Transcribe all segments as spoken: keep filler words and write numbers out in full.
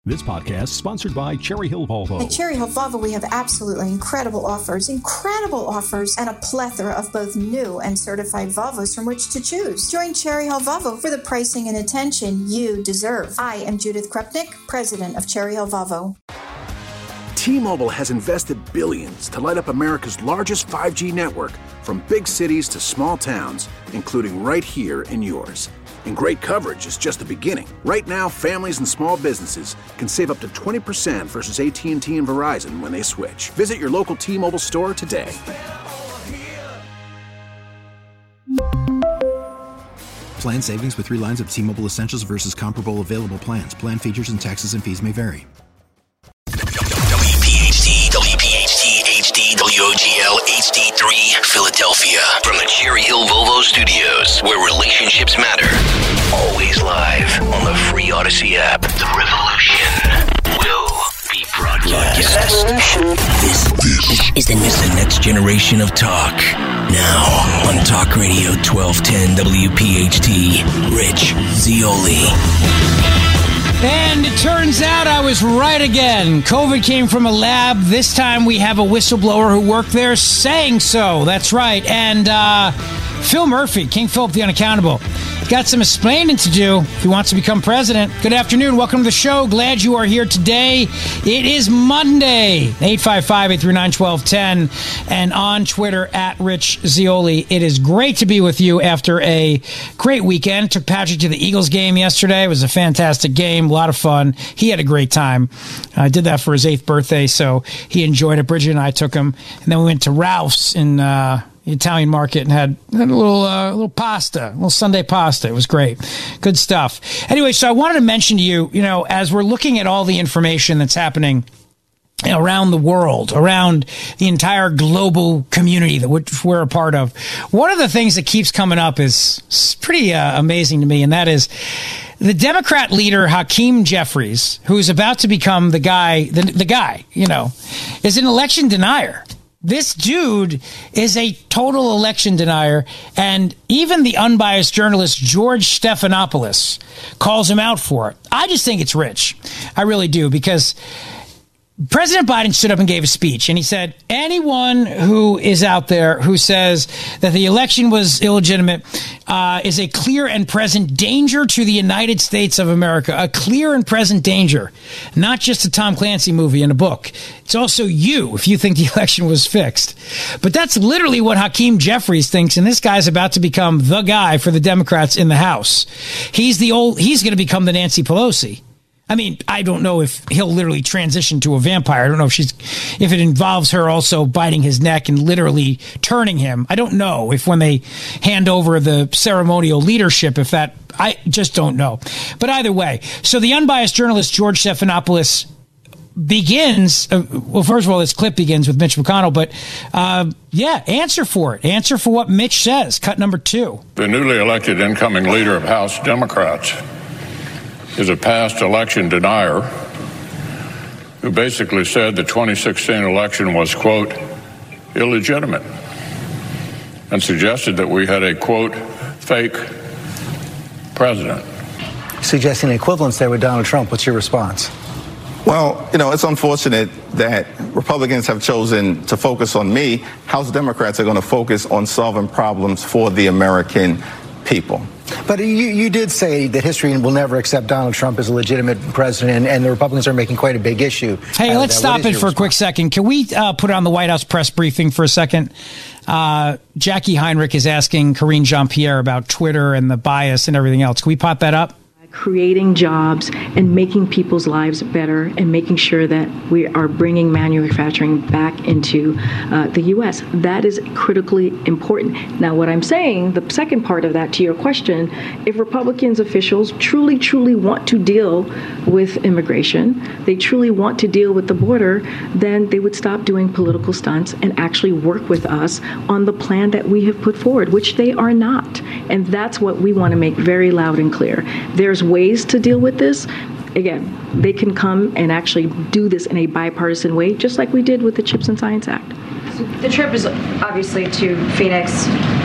This podcast is sponsored by Cherry Hill Volvo. At Cherry Hill Volvo, we have absolutely incredible offers, incredible offers, and a plethora of both new and certified Volvos from which to choose. Join Cherry Hill Volvo for the pricing and attention you deserve. I am Judith Krupnik, president of Cherry Hill Volvo. T-Mobile has invested billions to light up America's largest five G network, from big cities to small towns, including right here in yours. And great coverage is just the beginning. Right now, families and small businesses can save up to twenty percent versus A T and T and Verizon when they switch. Visit your local T-Mobile store today. Plan savings with three lines of T-Mobile Essentials versus comparable available plans. Plan features and taxes and fees may vary. W P H T, W P H T, H D, W O G L, H D three, Philadelphia. From the Cherry Hill Volvo Studios, where relationships matter. Always live on the free Odyssey app. The revolution will be broadcast. This, this is the, the next generation of talk. Now on Talk Radio twelve ten W P H T, Rich Zeoli. And it turns out I was right again. COVID came from a lab. This time we have a whistleblower who worked there saying so. That's right. And uh, Phil Murphy, King Philip the Unaccountable, got some explaining to do if he wants to become president. Good afternoon. Welcome to the show. Glad you are here today. It is Monday. eight five five, eight three nine, one two one zero and on Twitter at Rich Zeoli. It is great to be with you after a great weekend. Took Patrick to the Eagles game yesterday. It was a fantastic game. A lot of fun. He had a great time. I did that for his eighth birthday, so he enjoyed it. Bridget and I took him. And then we went to Ralph's in uh, the Italian market and had, had a little uh, little pasta, a little Sunday pasta. It was great. Good stuff. Anyway, so I wanted to mention to you, you know, as we're looking at all the information that's happening around the world, around the entire global community that we're a part of, one of the things that keeps coming up is pretty uh, amazing to me, and that is the Democrat leader, Hakeem Jeffries, who's about to become the guy, the, the guy, you know, is an election denier. This dude is a total election denier, and even the unbiased journalist George Stephanopoulos calls him out for it. I just think it's rich. I really do, because President Biden stood up and gave a speech, and he said, anyone who is out there who says that the election was illegitimate uh, is a clear and present danger to the United States of America. A clear and present danger. Not just a Tom Clancy movie and a book. It's also you, if you think the election was fixed. But that's literally what Hakeem Jeffries thinks, and this guy's about to become the guy for the Democrats in the House. He's the old, he's going to become the Nancy Pelosi. I mean, I don't know if he'll literally transition to a vampire. I don't know if she's, if it involves her also biting his neck and literally turning him. I don't know if when they hand over the ceremonial leadership, if that, I just don't know. But either way, so the unbiased journalist George Stephanopoulos begins, uh, well, first of all, this clip begins with Mitch McConnell, but uh, yeah, answer for it. Answer for what Mitch says. Cut number two. The newly elected incoming leader of House Democrats is a past election denier who basically said the twenty sixteen election was, quote, illegitimate, and suggested that we had a, quote, fake president. Suggesting equivalence there with Donald Trump. What's your response? Well, you know, it's unfortunate that Republicans have chosen to focus on me. House Democrats are going to focus on solving problems for the American people. But you, you did say that history will never accept Donald Trump as a legitimate president, and, and the Republicans are making quite a big issue. Hey, let's stop it for response? a quick second. Can we uh, put on the White House press briefing for a second? Uh, Jackie Heinrich is asking Karine Jean-Pierre about Twitter and the bias and everything else. Can we pop that up? Creating jobs and making people's lives better and making sure that we are bringing manufacturing back into uh, the U S. That is critically important. Now, what I'm saying, the second part of that to your question, if Republicans officials truly, truly want to deal with immigration, they truly want to deal with the border, then they would stop doing political stunts and actually work with us on the plan that we have put forward, which they are not. And that's what we want to make very loud and clear. There's ways to deal with this. Again, they can come and actually do this in a bipartisan way, just like we did with the CHIPS and Science Act. So the trip is obviously to Phoenix.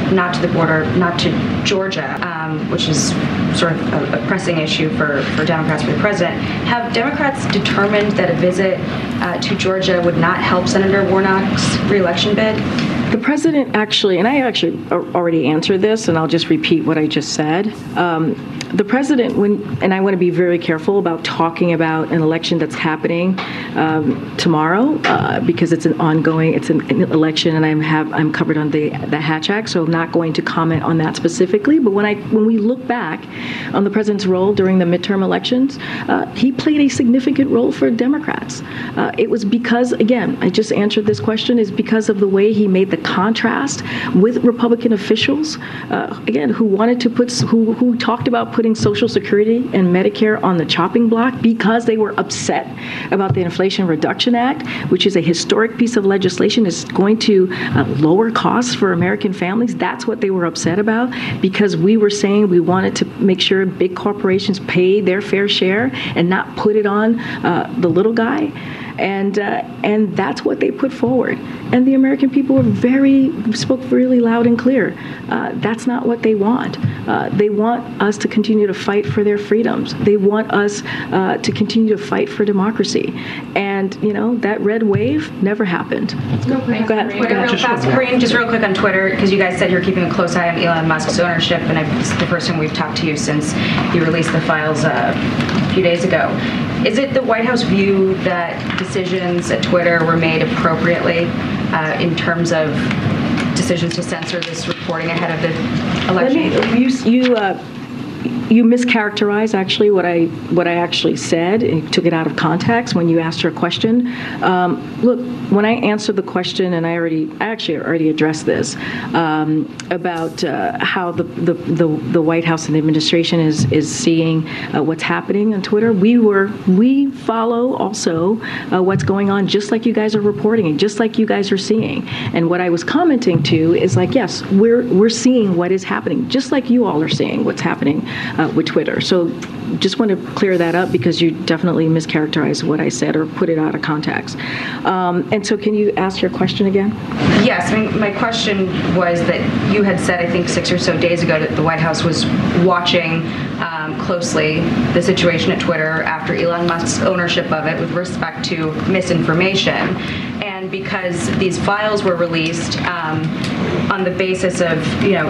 not to the border, not to Georgia, um, which is sort of a, a pressing issue for, for Democrats for the president. Have Democrats determined that a visit uh, to Georgia would not help Senator Warnock's re-election bid? The president actually, and I actually already answered this, and I'll just repeat what I just said. Um, the president, when, and I want to be very careful about talking about an election that's happening um, tomorrow uh, because it's an ongoing, it's an, an election, and I'm have I'm covered on the the Hatch Act, so I'm not going to comment on that specifically. But when I when we look back on the president's role during the midterm elections, uh, he played a significant role for Democrats. Uh, it was because, again, I just answered this question, is because of the way he made the contrast with Republican officials, uh, again, who wanted to put, who who talked about putting Social Security and Medicare on the chopping block because they were upset about the Inflation Reduction Act, which is a historic piece of legislation, is going to uh, lower costs for American families. That's what they were upset about, because we were saying we wanted to make sure big corporations pay their fair share and not put it on uh, the little guy. And uh, and that's what they put forward. And the American people were very, spoke really loud and clear. Uh, that's not what they want. Uh, they want us to continue to fight for their freedoms. They want us uh, to continue to fight for democracy. And, you know, that red wave never happened. Go ahead. Go ahead. Twitter, real fast. Karine, just real quick on Twitter, because you guys said you're keeping a close eye on Elon Musk's ownership, and it's the first time we've talked to you since he released the files uh, a few days ago. Is it the White House view that decisions at Twitter were made appropriately uh, in terms of decisions to censor this reporting ahead of the election? Let me, you you, uh, you mischaracterized actually what I what I actually said and took it out of context when you asked your question. Um, look, when I answered the question, and I already I actually already addressed this um, about uh, how the, the the the White House and the administration is is seeing uh, what's happening on Twitter. We were we follow also uh, what's going on, just like you guys are reporting and just like you guys are seeing. And what I was commenting to is like, yes, we're we're seeing what is happening, just like you all are seeing what's happening uh, with Twitter. So just want to clear that up, because you definitely mischaracterized what I said or put it out of context. Um, and so can you ask your question again? Yes. I mean, my question was that you had said, I think six or so days ago, that the White House was watching um, closely the situation at Twitter after Elon Musk's ownership of it with respect to misinformation. And because these files were released um, on the basis of, you know,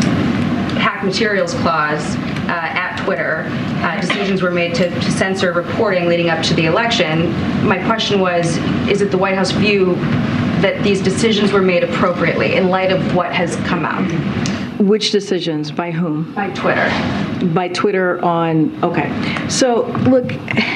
hack materials clause uh, at Twitter, uh, decisions were made to, to censor reporting leading up to the election. My question was, is it the White House view that these decisions were made appropriately in light of what has come out? Which decisions? By whom? By Twitter. By Twitter on, okay. So, look,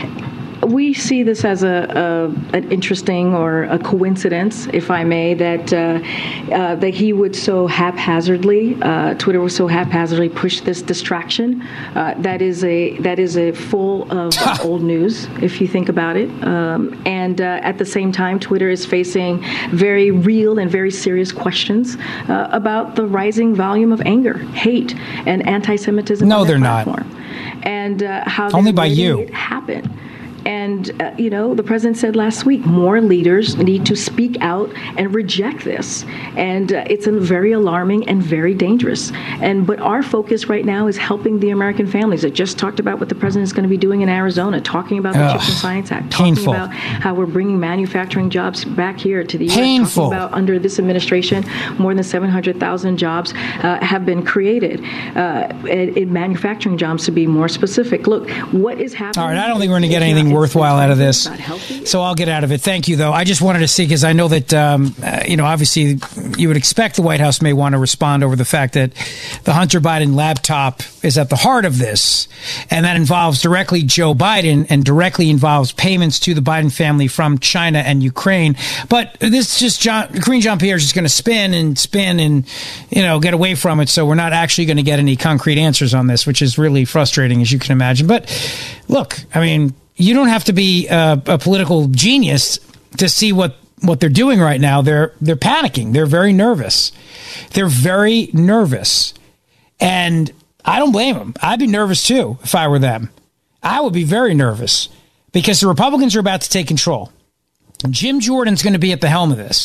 we see this as a, a an interesting or a coincidence, if I may, that uh, uh, that he would so haphazardly, uh, Twitter would so haphazardly push this distraction. Uh, that is a that is a full of old news, if you think about it. Um, and uh, at the same time, Twitter is facing very real and very serious questions uh, about the rising volume of anger, hate, and anti-Semitism. No, on their they're platform. not. And uh, how only by you it happen. And, uh, you know, the president said last week, more leaders need to speak out and reject this. And uh, it's a very alarming and very dangerous. And but our focus right now is helping the American families. I just talked about what the president is going to be doing in Arizona, talking about the Ugh, Chips and Science Act, painful. talking about how we're bringing manufacturing jobs back here to the U S, Painful. talking about under this administration, more than seven hundred thousand jobs uh, have been created uh, in, in manufacturing jobs, to be more specific. Look, what is happening? All right, I don't think we're going to get anything worthwhile out of this, so I'll get out of it. Thank you, though. I just wanted to see, because I know that, um, uh, you know, obviously you would expect the White House may want to respond over the fact that the Hunter Biden laptop is at the heart of this, and that involves directly Joe Biden and directly involves payments to the Biden family from China and Ukraine. But this just, John, Karine Jean-Pierre is just going to spin and spin and, you know, get away from it, so we're not actually going to get any concrete answers on this, which is really frustrating, as you can imagine. But look, I mean, you don't have to be a, a political genius to see what, what they're doing right now. They're they're panicking. They're very nervous. They're very nervous. And I don't blame them. I'd be nervous, too, if I were them. I would be very nervous, because the Republicans are about to take control. Jim Jordan's going to be at the helm of this.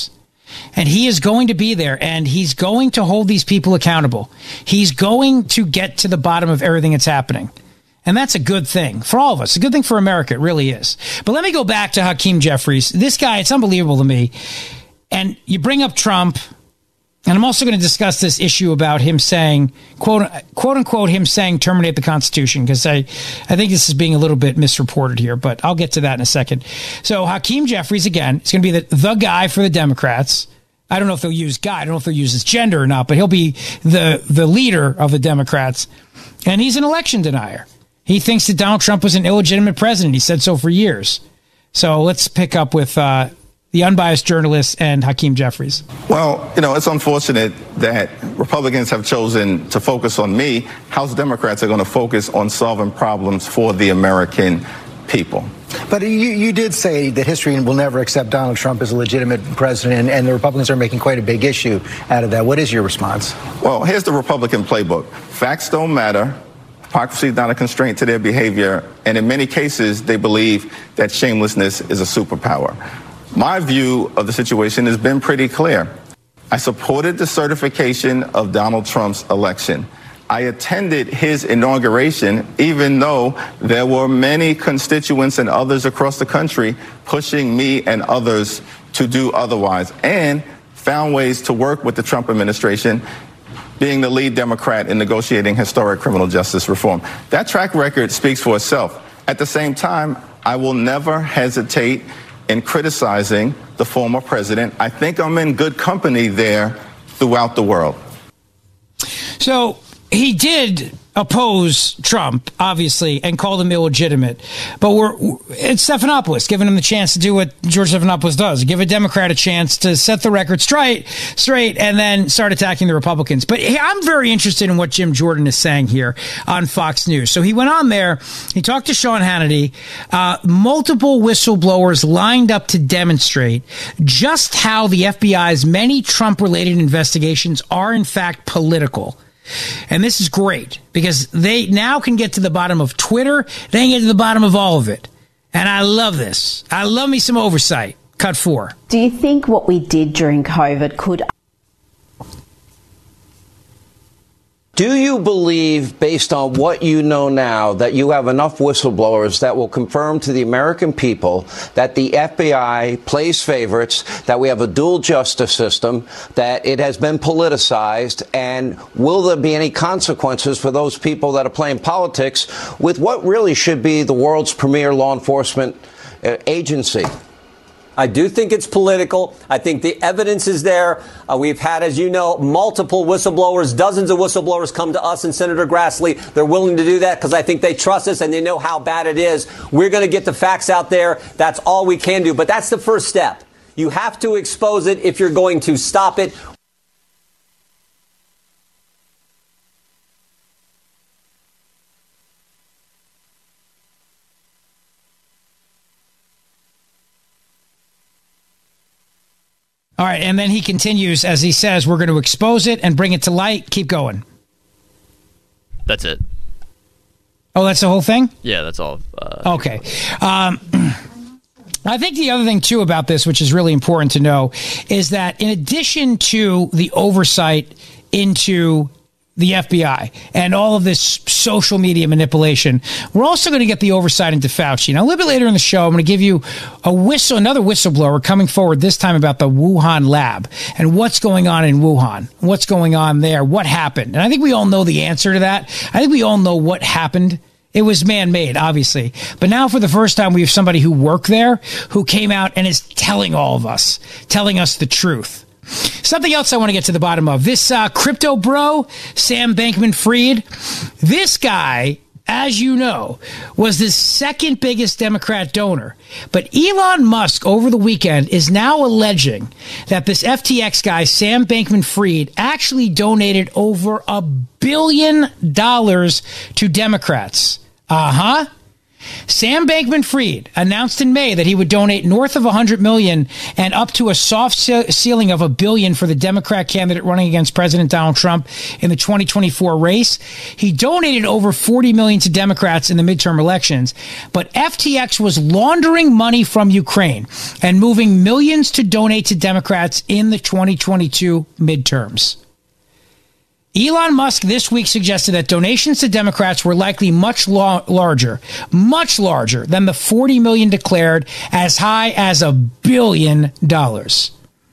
And he is going to be there, and he's going to hold these people accountable. He's going to get to the bottom of everything that's happening. And that's a good thing for all of us. A good thing for America. It really is. But let me go back to Hakeem Jeffries. This guy, it's unbelievable to me. And you bring up Trump, and I'm also going to discuss this issue about him saying, quote, quote unquote, him saying terminate the Constitution, because I, I think this is being a little bit misreported here, but I'll get to that in a second. So Hakeem Jeffries, again, is going to be the, the guy for the Democrats. I don't know if they'll use guy. I don't know if they'll use his gender or not, but he'll be the, the leader of the Democrats. And he's an election denier. He thinks that Donald Trump was an illegitimate president. He said so for years. So let's pick up with uh, the unbiased journalist and Hakeem Jeffries. Well, you know, it's unfortunate that Republicans have chosen to focus on me. House Democrats are going to focus on solving problems for the American people. But you, you did say that history will never accept Donald Trump as a legitimate president, and, and the Republicans are making quite a big issue out of that. What is your response? Well, here's the Republican playbook. Facts don't matter. Hypocrisy is not a constraint to their behavior, and in many cases, they believe that shamelessness is a superpower. My view of the situation has been pretty clear. I supported the certification of Donald Trump's election. I attended his inauguration, even though there were many constituents and others across the country pushing me and others to do otherwise, and found ways to work with the Trump administration, being the lead Democrat in negotiating historic criminal justice reform. That track record speaks for itself. At the same time, I will never hesitate in criticizing the former president. I think I'm in good company there throughout the world. So he did oppose Trump, obviously, and called him illegitimate. But we're it's Stephanopoulos giving him the chance to do what George Stephanopoulos does: give a Democrat a chance to set the record straight, straight, and then start attacking the Republicans. But I'm very interested in what Jim Jordan is saying here on Fox News. So he went on there, he talked to Sean Hannity, uh, multiple whistleblowers lined up to demonstrate just how the F B I's many Trump-related investigations are, in fact, political. And this is great because they now can get to the bottom of Twitter. They can get to the bottom of all of it. And I love this. I love me some oversight. Cut four. Do you think what we did during COVID could... Do you believe, based on what you know now, that you have enough whistleblowers that will confirm to the American people that the F B I plays favorites, that we have a dual justice system, that it has been politicized, and will there be any consequences for those people that are playing politics with what really should be the world's premier law enforcement uh, agency? I do think it's political. I think the evidence is there. Uh, we've had, as you know, multiple whistleblowers, dozens of whistleblowers come to us and Senator Grassley. They're willing to do that because I think they trust us and they know how bad it is. We're going to get the facts out there. That's all we can do. But that's the first step. You have to expose it if you're going to stop it. All right, and then he continues, as he says, we're going to expose it and bring it to light. Keep going. That's it. Oh, that's the whole thing? Yeah, that's all. Uh, okay. Um, I think the other thing, too, about this, which is really important to know, is that in addition to the oversight into the F B I and all of this social media manipulation, we're also going to get the oversight into Fauci. Now, a little bit later in the show, I'm going to give you a whistle, another whistleblower coming forward, this time about the Wuhan lab and what's going on in Wuhan, what's going on there, what happened. And I think we all know the answer to that. I think we all know what happened. It was man-made, obviously. But now for the first time, we have somebody who worked there, who came out and is telling all of us, telling us the truth. Something else I want to get to the bottom of. This uh, crypto bro, Sam Bankman-Fried, this guy, as you know, was the second biggest Democrat donor. But Elon Musk, over the weekend, is now alleging that this F T X guy, Sam Bankman-Fried, actually donated over a billion dollars to Democrats. Uh-huh. Sam Bankman-Fried announced in May that he would donate north of one hundred million dollars and up to a soft ceiling of a billion for the Democrat candidate running against President Donald Trump in the twenty twenty-four race. He donated over forty million dollars to Democrats in the midterm elections, but F T X was laundering money from Ukraine and moving millions to donate to Democrats in the twenty twenty-two midterms. Elon Musk this week suggested that donations to Democrats were likely much lo- larger, much larger than the forty million dollars declared, as high as a billion dollars.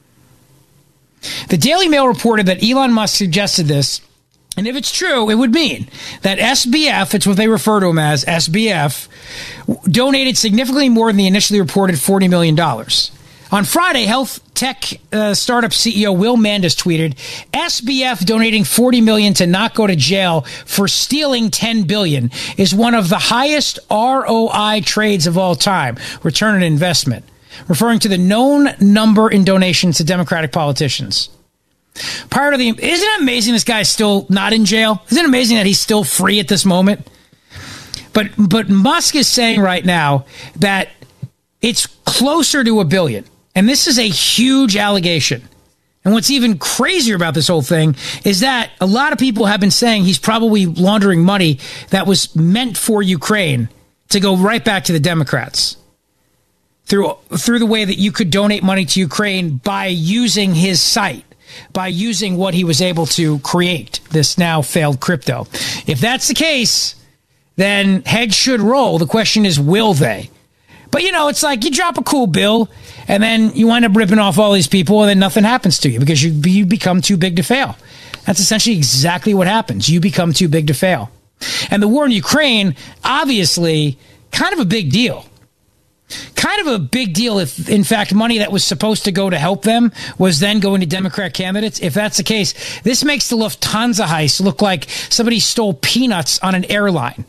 The Daily Mail reported that Elon Musk suggested this, and if it's true, it would mean that S B F, it's what they refer to him as, S B F, donated significantly more than the initially reported forty million dollars. On Friday, health tech uh, startup C E O Will Mandis tweeted, S B F donating forty million dollars to not go to jail for stealing ten billion dollars is one of the highest R O I trades of all time, return on investment, referring to the known number in donations to Democratic politicians. Prior to the, isn't it amazing this guy's still not in jail? Isn't it amazing that he's still free at this moment? But, but Musk is saying right now that it's closer to a billion. And this is a huge allegation. And what's even crazier about this whole thing is that a lot of people have been saying he's probably laundering money that was meant for Ukraine to go right back to the Democrats through through the way that you could donate money to Ukraine by using his site, by using what he was able to create, this now failed crypto. If that's the case, then heads should roll. The question is, will they? But, you know, it's like you drop a cool bill and then you wind up ripping off all these people and then nothing happens to you because you, you become too big to fail. That's essentially exactly what happens. You become too big to fail. And the war in Ukraine, obviously, kind of a big deal. Kind of a big deal if, in fact, money that was supposed to go to help them was then going to Democrat candidates. If that's the case, this makes the Lufthansa heist look like somebody stole peanuts on an airline.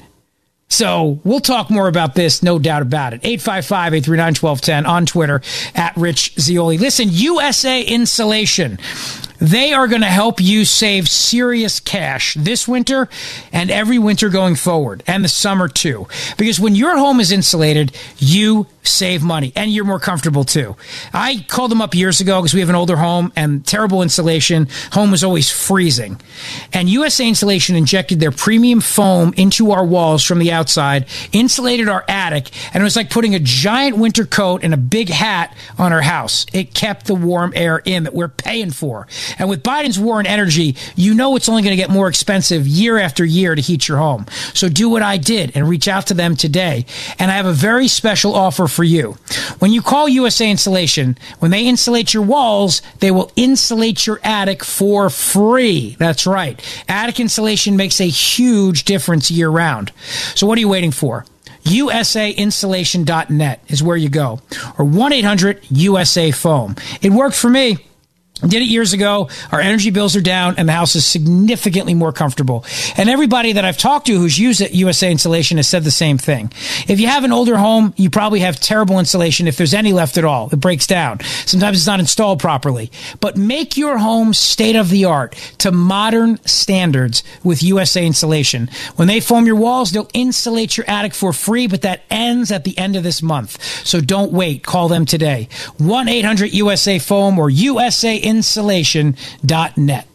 So we'll talk more about this, no doubt about it. eight five five, eight three nine, one two one zero on Twitter, at Rich Zeoli. Listen, U S A Insulation, they are going to help you save serious cash this winter and every winter going forward, and the summer too. Because when your home is insulated, you save money and you're more comfortable too. I called them up years ago because we have an older home and terrible insulation. Home was always freezing. And U S A Insulation injected their premium foam into our walls from the outside, insulated our attic, and it was like putting a giant winter coat and a big hat on our house. It kept the warm air in that we're paying for. And with Biden's war on energy, you know it's only going to get more expensive year after year to heat your home. So do what I did and reach out to them today. And I have a very special offer for you. When you call U S A Insulation, when they insulate your walls, they will insulate your attic for free. That's right. Attic insulation makes a huge difference year round. So what are you waiting for? U S A insulation dot net is where you go. Or one eight hundred U S A foam. It worked for me. Did it years ago. Our energy bills are down and the house is significantly more comfortable. And everybody that I've talked to who's used U S A Insulation has said the same thing. If you have an older home, you probably have terrible insulation if there's any left at all. It breaks down. Sometimes it's not installed properly. But make your home state of the art to modern standards with U S A Insulation. When they foam your walls, they'll insulate your attic for free, but that ends at the end of this month. So don't wait. Call them today. one eight hundred U S A foam or U S A insulation dot net.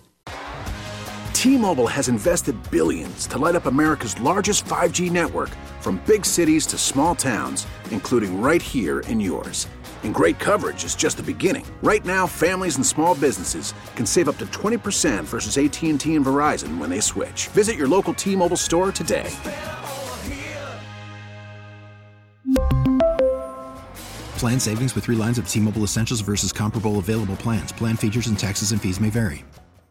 T-Mobile has invested billions to light up America's largest five G network, from big cities to small towns, including right here in yours. And great coverage is just the beginning. Right now, families and small businesses can save up to twenty percent versus A T and T and Verizon when they switch. Visit your local T-Mobile store today. Plan savings with three lines of T-Mobile Essentials versus comparable available plans. Plan features and taxes and fees may vary.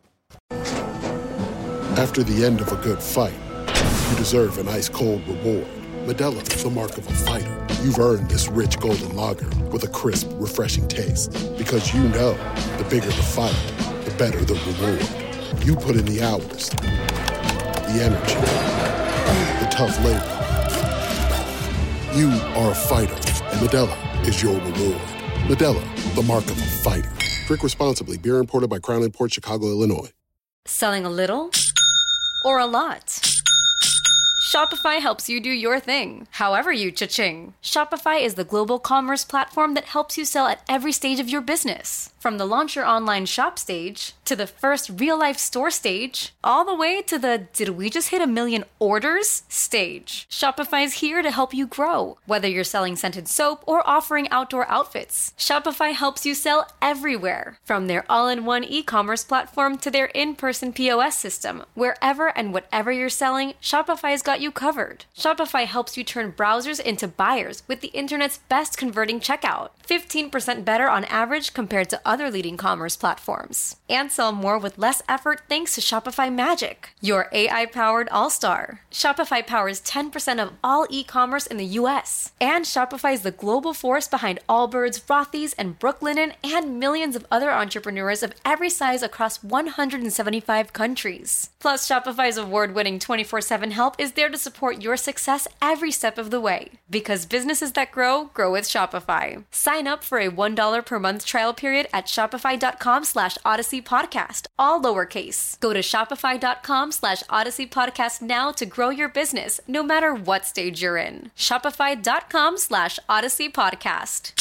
After the end of a good fight, you deserve an ice-cold reward. Modelo is the mark of a fighter. You've earned this rich golden lager with a crisp, refreshing taste. Because you know, the bigger the fight, the better the reward. You put in the hours, the energy, the tough labor. You are a fighter, and Modelo is your reward. Modelo, the mark of a fighter. Drink responsibly. Beer imported by Crown Imports, Chicago, Illinois. Selling a little or a lot? Shopify helps you do your thing, however you cha-ching. Shopify is the global commerce platform that helps you sell at every stage of your business. From the launch your online shop stage, to the first real-life store stage, all the way to the did we just hit a million orders stage. Shopify's here to help you grow. Whether you're selling scented soap or offering outdoor outfits, Shopify helps you sell everywhere. From their all-in-one e-commerce platform to their in-person P O S system, wherever and whatever you're selling, Shopify's got you covered. Shopify helps you turn browsers into buyers with the internet's best converting checkout. fifteen percent better on average compared to other leading commerce platforms. And sell more with less effort thanks to Shopify Magic, your A I-powered all-star. Shopify powers ten percent of all e-commerce in the U S. And Shopify is the global force behind Allbirds, Rothy's, and Brooklinen, and millions of other entrepreneurs of every size across one hundred seventy-five countries. Plus, Shopify's award-winning twenty-four seven help is there to support your success every step of the way. Because businesses that grow, grow with Shopify. Sign up for a one dollar per month trial period at shopify.com slash Odyssey Podcast, all lowercase. Go to shopify.com slash Odyssey Podcast now to grow your business, no matter what stage you're in. Shopify.com slash Odyssey Podcast.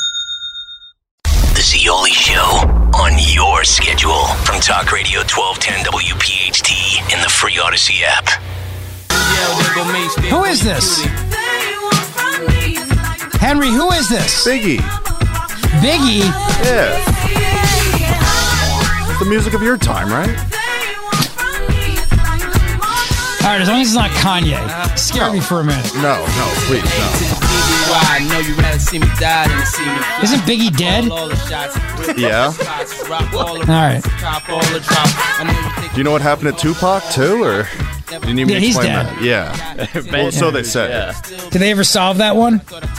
The Zeoli Show on your schedule from Talk Radio twelve ten W P H T in the free Odyssey app. Who is this? Henry, who is this? Biggie. Biggie? Yeah. It's the music of your time, right? All right, as long as it's not Kanye. Scare no. me for a minute. No, no, please, no. Isn't Biggie dead? Yeah. All right. Do you know what happened to Tupac, too, or... Didn't even yeah, he's explain dead. That. Yeah. Well, so they say. Yeah. Did they ever solve that one?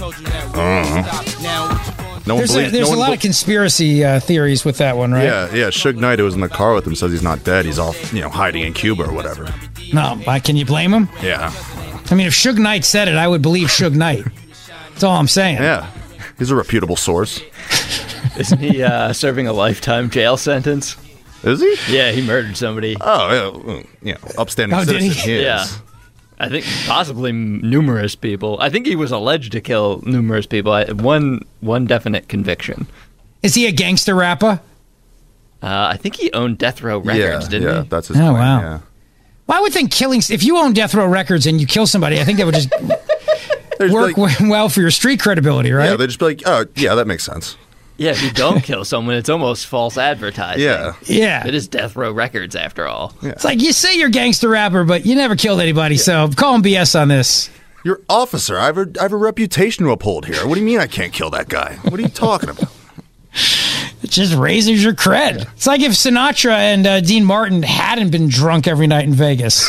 Uh-huh. No there's one believes, a, there's no a one lot be- of conspiracy uh, theories with that one, right? Yeah, yeah. Suge Knight, who was in the car with him, says he's not dead. He's off, you know, hiding in Cuba or whatever. No, uh, can you blame him? Yeah. I mean, if Suge Knight said it, I would believe Suge Knight. That's all I'm saying. Yeah. He's a reputable source. Isn't he uh, serving a lifetime jail sentence? Is he? Yeah, he murdered somebody. Oh, yeah. You know, upstanding oh, citizen. Did he? he is. Yeah. I think possibly numerous people. I think he was alleged to kill numerous people. I, one one definite conviction. Is he a gangster rapper? Uh, I think he owned Death Row Records, yeah, didn't yeah, he? that's his Oh, claim, wow. Yeah. Well, I would think killing... If you own Death Row Records and you kill somebody, I think that would just work like, well for your street credibility, right? Yeah, they'd just be like, oh, yeah, that makes sense. Yeah, if you don't kill someone, it's almost false advertising. Yeah. Yeah. It is Death Row Records, after all. Yeah. It's like, you say you're a gangster rapper, but you never killed anybody, yeah. so call him B S on this. You're an officer. I have, a, I have a reputation to uphold here. What do you mean I can't kill that guy? What are you talking about? It just raises your cred. Yeah. It's like if Sinatra and uh, Dean Martin hadn't been drunk every night in Vegas.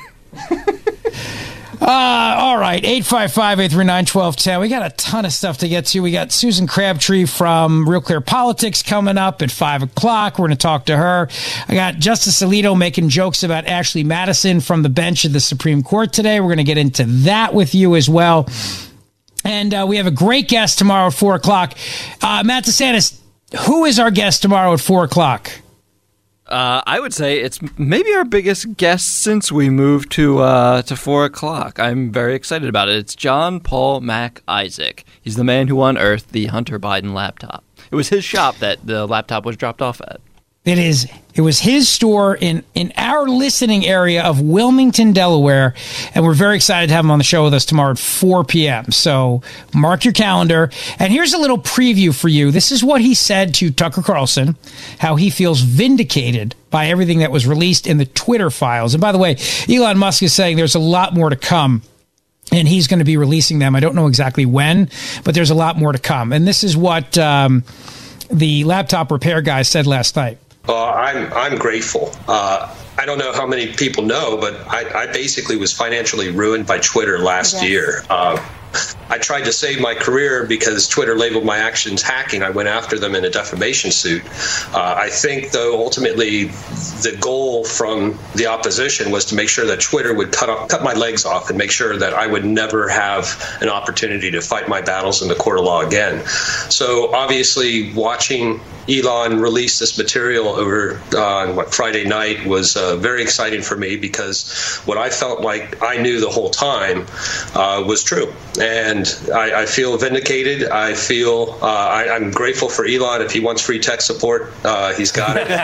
Uh, all right, eight five five, eight three nine, one two one zero. We got a ton of stuff to get to. We got Susan Crabtree from Real Clear Politics coming up at five o'clock. We're going to talk to her. I got Justice Alito making jokes about Ashley Madison from the bench of the Supreme Court today. We're going to get into that with you as well. And uh, we have a great guest tomorrow at four o'clock. Uh, Matt DeSantis, who is our guest tomorrow at four o'clock? Uh, I would say it's maybe our biggest guest since we moved to uh, to four o'clock. I'm very excited about it. It's John Paul Mac Isaac. He's the man who unearthed the Hunter Biden laptop. It was his shop that the laptop was dropped off at. It is. It was his store in, in our listening area of Wilmington, Delaware, and we're very excited to have him on the show with us tomorrow at four p.m. So mark your calendar. And here's a little preview for you. This is what he said to Tucker Carlson, how he feels vindicated by everything that was released in the Twitter files. And by the way, Elon Musk is saying there's a lot more to come, and he's going to be releasing them. I don't know exactly when, but there's a lot more to come. And this is what um, the laptop repair guy said last night. Uh, I'm I'm grateful. Uh, I don't know how many people know, but I, I basically was financially ruined by Twitter last yes. year. Uh, I tried to save my career because Twitter labeled my actions hacking. I went after them in a defamation suit. Uh, I think, though, ultimately the goal from the opposition was to make sure that Twitter would cut off, cut my legs off and make sure that I would never have an opportunity to fight my battles in the court of law again. So obviously watching Elon release this material over uh, what, Friday night was uh, very exciting for me, because what I felt like I knew the whole time uh, was true. And I, I feel vindicated. I feel uh, I, I'm grateful for Elon. If he wants free tech support, uh, he's got it.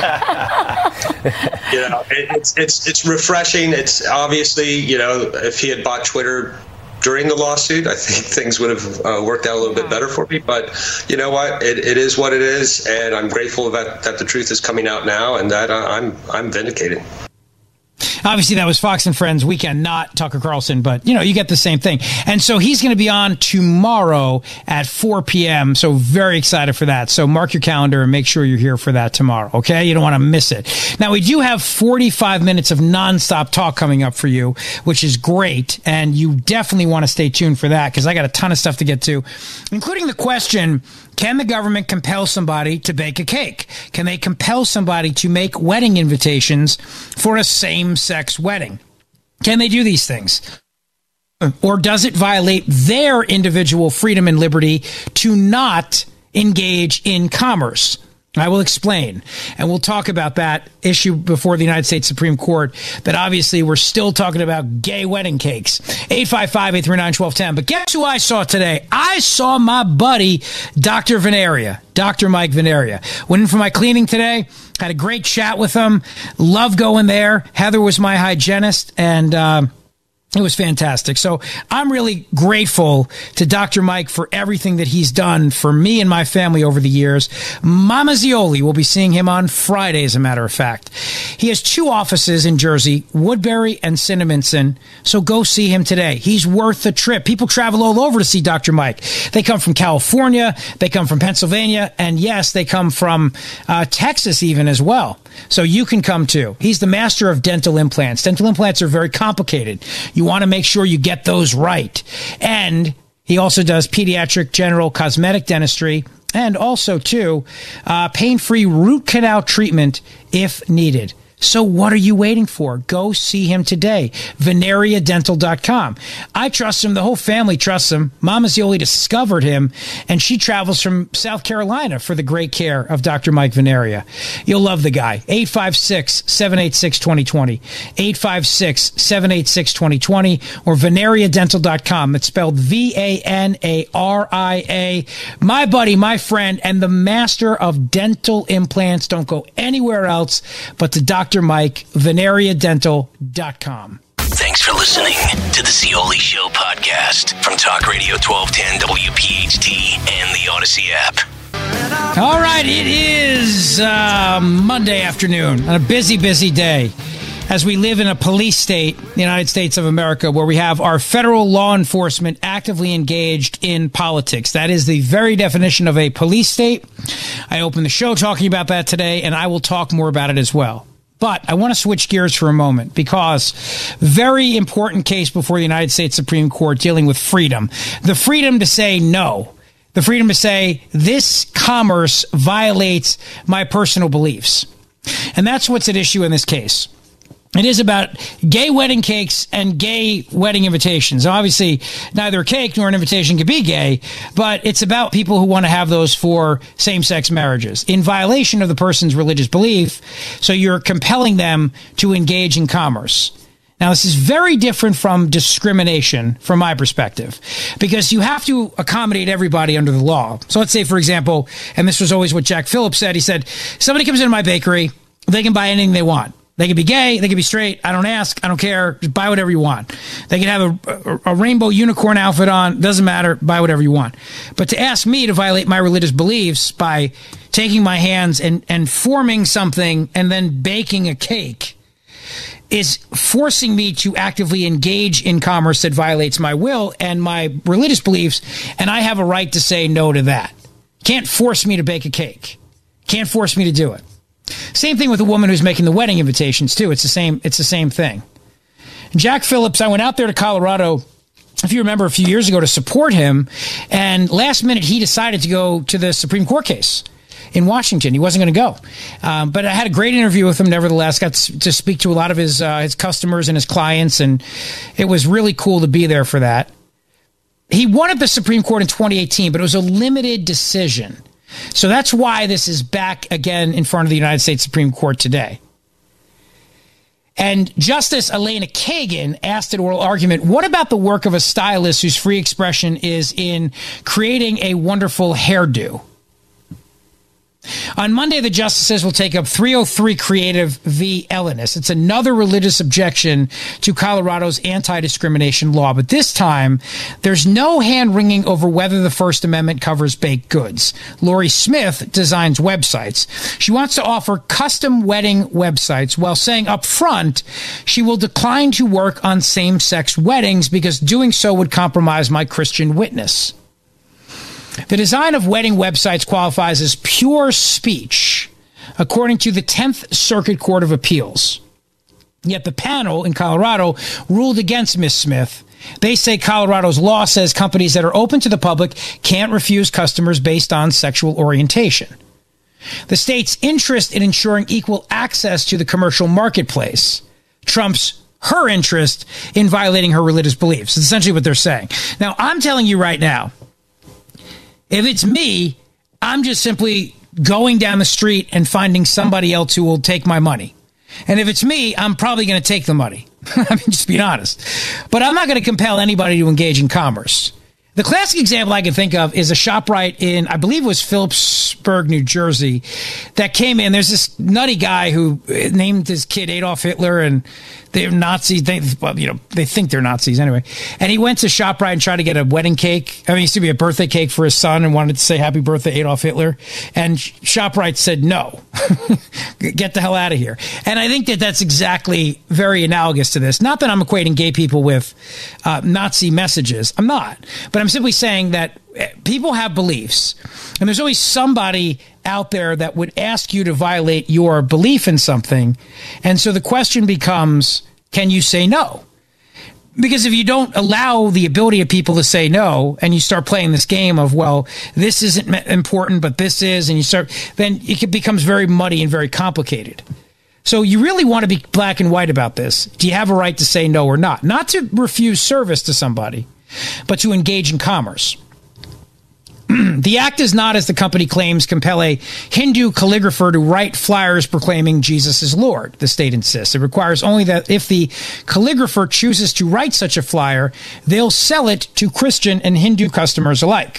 Uh, you know, it, it's it's it's refreshing. It's obviously, you know, if he had bought Twitter during the lawsuit, I think things would have uh, worked out a little bit better for me. But you know what? It, it is what it is, and I'm grateful that that the truth is coming out now, and that uh, I'm I'm vindicated. Obviously, that was Fox and Friends weekend, not Tucker Carlson, but, you know, you get the same thing. And so he's going to be on tomorrow at four p.m., so very excited for that. So mark your calendar and make sure you're here for that tomorrow, okay? You don't want to miss it. Now, we do have forty-five minutes of nonstop talk coming up for you, which is great, and you definitely want to stay tuned for that, because I got a ton of stuff to get to, including the question, can the government compel somebody to bake a cake? Can they compel somebody to make wedding invitations for a same-sex wedding? Can they do these things? Or does it violate their individual freedom and liberty to not engage in commerce? I will explain, and we'll talk about that issue before the United States Supreme Court, that obviously we're still talking about gay wedding cakes. eight five five, eight three nine, one two one zero. But guess who I saw today? I saw my buddy, Doctor Veneria, Doctor Mike Veneria. Went in for my cleaning today, had a great chat with him, love going there. Heather was my hygienist, and um, it was fantastic. So I'm really grateful to Doctor Mike for everything that he's done for me and my family over the years. Mama Zioli, will be seeing him on Friday, as a matter of fact. He has two offices in Jersey, Woodbury and Cinnaminson. So go see him today. He's worth the trip. People travel all over to see Doctor Mike. They come from California. They come from Pennsylvania. And yes, they come from uh, Texas even as well. So you can come too. He's the master of dental implants. Dental implants are very complicated. You want to make sure you get those right. And he also does pediatric general cosmetic dentistry, and also, too, uh, pain-free root canal treatment if needed. So what are you waiting for? Go see him today. Veneria Dental dot com. I trust him. The whole family trusts him. Mama Zioli discovered him, and she travels from South Carolina for the great care of Doctor Mike Veneria. You'll love the guy. eight five six, seven eight six, two zero two zero. eight five six, seven eight six, two zero two zero or Veneria Dental dot com. It's spelled V A N A R I A. My buddy, my friend, and the master of dental implants. Don't go anywhere else but to Doctor Doctor Mike, Veneria Dental dot com. Thanks for listening to the Zioli Show podcast from Talk Radio twelve ten W P H T and the Odyssey app. All right, it is uh, Monday afternoon on a busy, busy day, as we live in a police state, the United States of America, where we have our federal law enforcement actively engaged in politics. That is the very definition of a police state. I opened the show talking about that today, and I will talk more about it as well. But I want to switch gears for a moment, because very important case before the United States Supreme Court dealing with freedom. The freedom to say no. The freedom to say this commerce violates my personal beliefs. And that's what's at issue in this case. It is about gay wedding cakes and gay wedding invitations. Obviously, neither a cake nor an invitation can be gay, but it's about people who want to have those for same-sex marriages in violation of the person's religious belief. So you're compelling them to engage in commerce. Now, this is very different from discrimination from my perspective, because you have to accommodate everybody under the law. So let's say, for example, and this was always what Jack Phillips said, he said, somebody comes into my bakery, they can buy anything they want. They can be gay, they can be straight, I don't ask, I don't care, just buy whatever you want. They can have a, a, a rainbow unicorn outfit on, doesn't matter, buy whatever you want. But to ask me to violate my religious beliefs by taking my hands and, and forming something and then baking a cake is forcing me to actively engage in commerce that violates my will and my religious beliefs, and I have a right to say no to that. Can't force me to bake a cake. Can't force me to do it. Same thing with a woman who's making the wedding invitations too. It's the same. It's the same thing. Jack Phillips, I went out there to Colorado if you remember, a few years ago to support him. And last minute, he decided to go to the Supreme Court case in Washington. He wasn't going to go. Um, but I had a great interview with him, nevertheless. Got to speak to a lot of his, uh, his customers and his clients. And it was really cool to be there for that. He won at the Supreme Court in twenty eighteen, but it was a limited decision. So that's why this is back again in front of the United States Supreme Court today. And Justice Elena Kagan asked in oral argument, what about the work of a stylist whose free expression is in creating a wonderful hairdo? On Monday, the justices will take up three oh three Creative v. Ellenis. It's another religious objection to Colorado's anti-discrimination law. But this time, there's no hand-wringing over whether the First Amendment covers baked goods. Lori Smith designs websites. She wants to offer custom wedding websites while saying up front she will decline to work on same-sex weddings because doing so would compromise my Christian witness. The design of wedding websites qualifies as pure speech, according to the tenth Circuit Court of Appeals. Yet the panel in Colorado ruled against Miz Smith. They say Colorado's law says companies that are open to the public can't refuse customers based on sexual orientation. The state's interest in ensuring equal access to the commercial marketplace trumps her interest in violating her religious beliefs. It's essentially what they're saying. Now, I'm telling you right now, if it's me, I'm just simply going down the street and finding somebody else who will take my money. And if it's me, I'm probably going to take the money. I mean, just being honest. But I'm not going to compel anybody to engage in commerce. The classic example I can think of is a ShopRite in, I believe it was Phillipsburg, New Jersey, that came in. There's this nutty guy who named his kid Adolf Hitler, and they're Nazis. They, well, you know, they think they're Nazis anyway. And he went to ShopRite and tried to get a wedding cake. I mean, it used to be a birthday cake for his son and wanted to say happy birthday, Adolf Hitler. And ShopRite said, no, get the hell out of here. And I think that that's exactly very analogous to this. Not that I'm equating gay people with uh, Nazi messages. I'm not. But I'm simply saying that people have beliefs, and there's always somebody out there that would ask you to violate your belief in something. And so the question becomes, can you say no? Because if you don't allow the ability of people to say no, and you start playing this game of, well, this isn't important, but this is, and you start, then it becomes very muddy and very complicated. So you really want to be black and white about this. Do you have a right to say no or not? Not to refuse service to somebody, but to engage in commerce. The act does not, as the company claims, compel a Hindu calligrapher to write flyers proclaiming Jesus is Lord, the state insists. It requires only that if the calligrapher chooses to write such a flyer, they'll sell it to Christian and Hindu customers alike.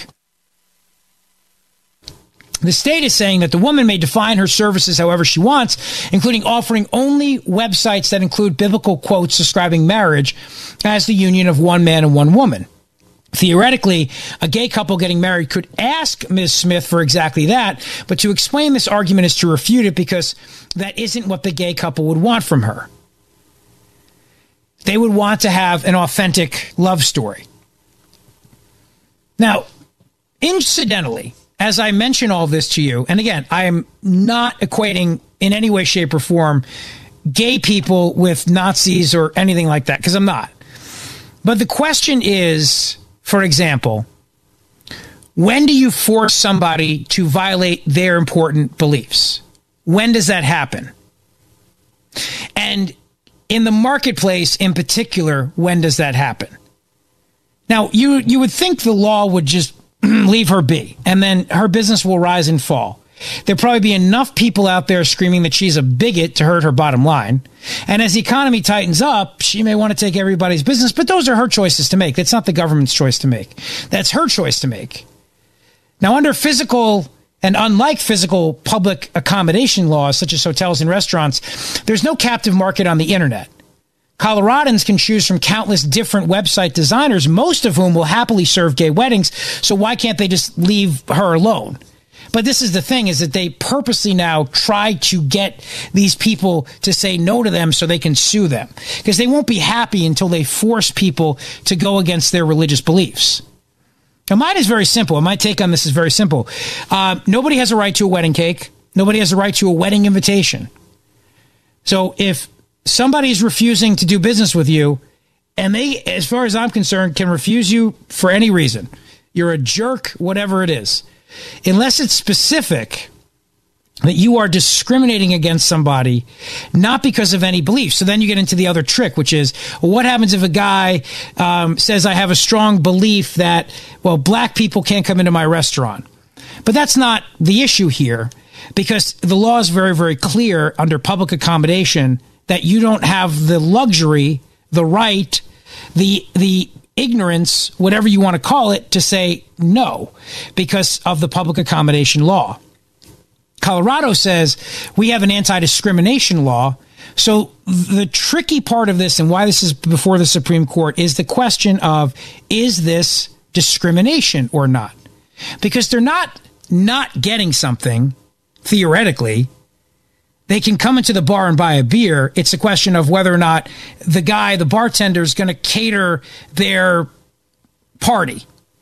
The state is saying that the woman may define her services however she wants, including offering only websites that include biblical quotes describing marriage as the union of one man and one woman. Theoretically, a gay couple getting married could ask Miz Smith for exactly that, but to explain this argument is to refute it because that isn't what the gay couple would want from her. They would want to have an authentic love story. Now, incidentally, as I mention all this to you, and again, I am not equating in any way, shape, or form gay people with Nazis or anything like that, because I'm not. But the question is, for example, when do you force somebody to violate their important beliefs? When does that happen? And in the marketplace in particular, when does that happen? Now, you, you would think the law would just leave her be, and then her business will rise and fall. There'll probably be enough people out there screaming that she's a bigot to hurt her bottom line. And as the economy tightens up, she may want to take everybody's business, but those are her choices to make. That's not the government's choice to make. That's her choice to make. Now, under physical and unlike physical public accommodation laws, such as hotels and restaurants, there's no captive market on the internet. Coloradans can choose from countless different website designers, most of whom will happily serve gay weddings. So why can't they just leave her alone? But this is the thing, is that they purposely now try to get these people to say no to them so they can sue them. Because they won't be happy until they force people to go against their religious beliefs. Now, mine is very simple. And my take on this is very simple. Uh, nobody has a right to a wedding cake. Nobody has a right to a wedding invitation. So if somebody is refusing to do business with you, and they, as far as I'm concerned, can refuse you for any reason. You're a jerk, whatever it is. Unless it's specific that you are discriminating against somebody, not because of any belief. So then you get into the other trick, which is, well, what happens if a guy um, says, I have a strong belief that, well, black people can't come into my restaurant. But that's not the issue here, because the law is very, very clear under public accommodation that you don't have the luxury, the right, the the ignorance, whatever you want to call it, to say no because of the public accommodation law. Colorado says we have an anti-discrimination law. So the tricky part of this and why this is before the Supreme Court is the question of, is this discrimination or not? Because they're not not getting something, theoretically. They can come into the bar and buy a beer. It's a question of whether or not the guy, the bartender, is going to cater their party,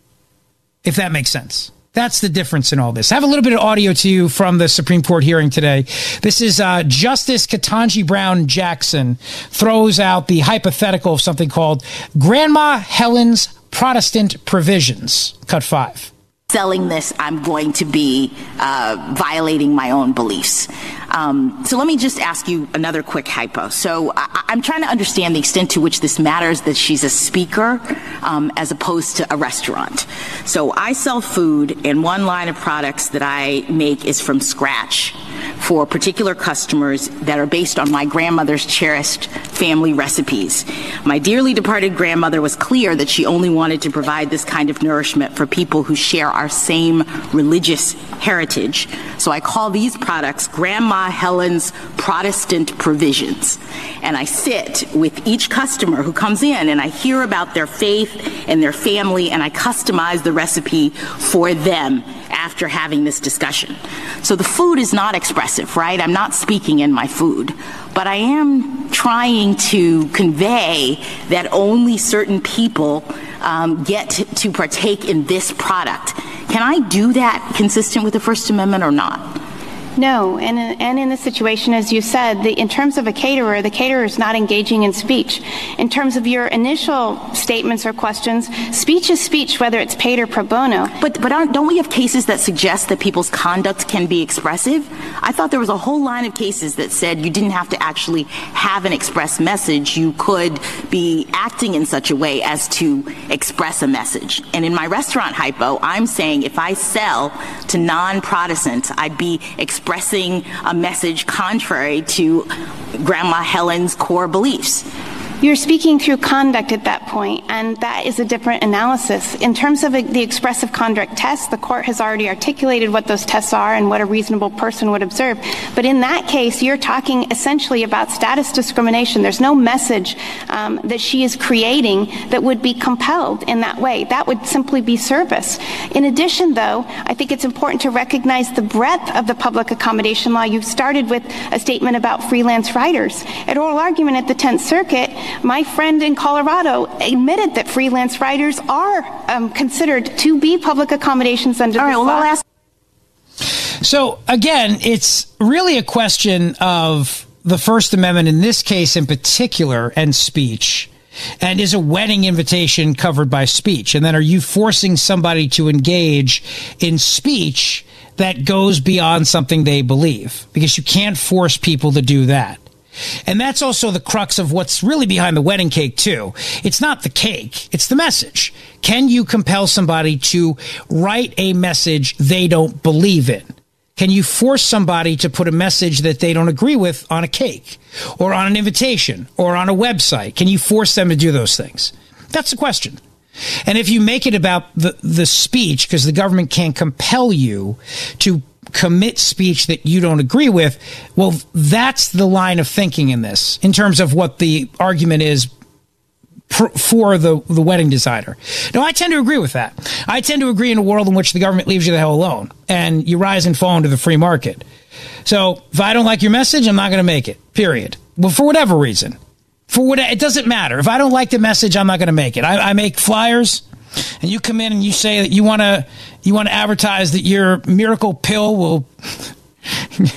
if that makes sense. That's the difference in all this. I have a little bit of audio to you from the Supreme Court hearing today. This is uh, Justice Ketanji Brown Jackson throws out the hypothetical of something called Grandma Helen's Protestant Provisions. Cut five. Selling this, I'm going to be uh, violating my own beliefs. Um, so let me just ask you another quick hypo. So I- I'm trying to understand the extent to which this matters that she's a speaker um, as opposed to a restaurant. So I sell food, and one line of products that I make is from scratch for particular customers that are based on my grandmother's cherished family recipes. My dearly departed grandmother was clear that she only wanted to provide this kind of nourishment for people who share our same religious heritage. So I call these products Grandma Helen's Protestant Provisions. And I sit with each customer who comes in and I hear about their faith and their family, and I customize the recipe for them after having this discussion. So the food is not expressive, right? I'm not speaking in my food, but I am trying to convey that only certain people um, get to partake in this product. Can I do that consistent with the First Amendment or not? No, and and in this situation, as you said, the, in terms of a caterer, the caterer is not engaging in speech. In terms of your initial statements or questions, speech is speech, whether it's paid or pro bono. But but aren't, don't we have cases that suggest that people's conduct can be expressive? I thought there was a whole line of cases that said you didn't have to actually have an express message. You could be acting in such a way as to express a message. And in my restaurant hypo, I'm saying if I sell to non-Protestants, I'd be expressing expressing a message contrary to Grandma Helen's core beliefs. You're speaking through conduct at that point, and that is a different analysis. In terms of the expressive conduct test, the court has already articulated what those tests are and what a reasonable person would observe. But in that case, you're talking essentially about status discrimination. There's no message um, that she is creating that would be compelled in that way. That would simply be service. In addition, though, I think it's important to recognize the breadth of the public accommodation law. You've started with a statement about freelance writers. At oral argument at the Tenth Circuit, my friend in Colorado admitted that freelance writers are um, considered to be public accommodations under All right, this well, law. I'll ask- So, again, it's really a question of the First Amendment in this case in particular and speech. And is a wedding invitation covered by speech? And then are you forcing somebody to engage in speech that goes beyond something they believe? Because you can't force people to do that. And that's also the crux of what's really behind the wedding cake, too. It's not the cake, it's the message. Can you compel somebody to write a message they don't believe in? Can you force somebody to put a message that they don't agree with on a cake or on an invitation or on a website? Can you force them to do those things? That's the question. And if you make it about the, the speech, because the government can't compel you to commit speech that you don't agree with, well, that's the line of thinking in this, in terms of what the argument is pr- for the, the wedding designer. No, I tend to agree with that. I tend to agree in a world in which the government leaves you the hell alone and you rise and fall into the free market. So if I don't like your message, I'm not going to make it, period. Well, for whatever reason. For what, it doesn't matter. If I don't like the message, I'm not going to make it. I, I make flyers, and you come in and you say that you want to you want to advertise that your miracle pill will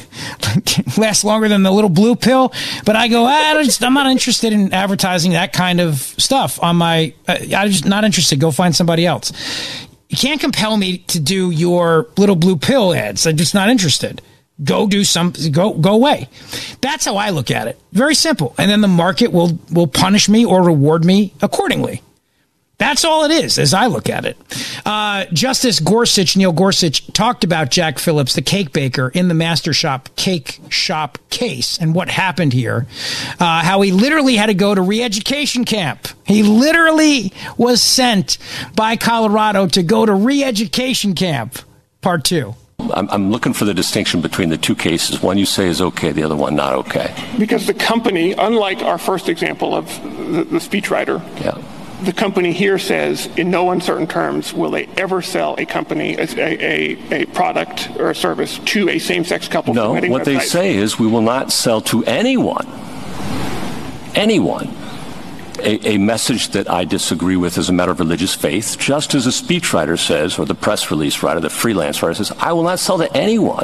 lasts longer than the little blue pill. But I go, I don't just, I'm not interested in advertising that kind of stuff on my, uh, I'm just not interested. Go find somebody else. You can't compel me to do your little blue pill ads. I'm just not interested. Go do some, go, go away. That's how I look at it. Very simple. And then the market will, will punish me or reward me accordingly. That's all it is, as I look at it. Uh, Justice Gorsuch, Neil Gorsuch, talked about Jack Phillips, the cake baker, in the Master Shop cake shop case and what happened here. Uh, how he literally had to go to re-education camp. He literally was sent by Colorado to go to re-education camp. Part two. I'm, I'm looking for the distinction between the two cases. One you say is okay, the other one not okay. Because the company, unlike our first example of the, the speechwriter, yeah. the company here says in no uncertain terms will they ever sell a company, a, a, a product or a service to a same-sex couple. No, what websites. they say is we will not sell to anyone, anyone, a, a message that I disagree with as a matter of religious faith, just as a speechwriter says, or the press release writer, the freelance writer says, I will not sell to anyone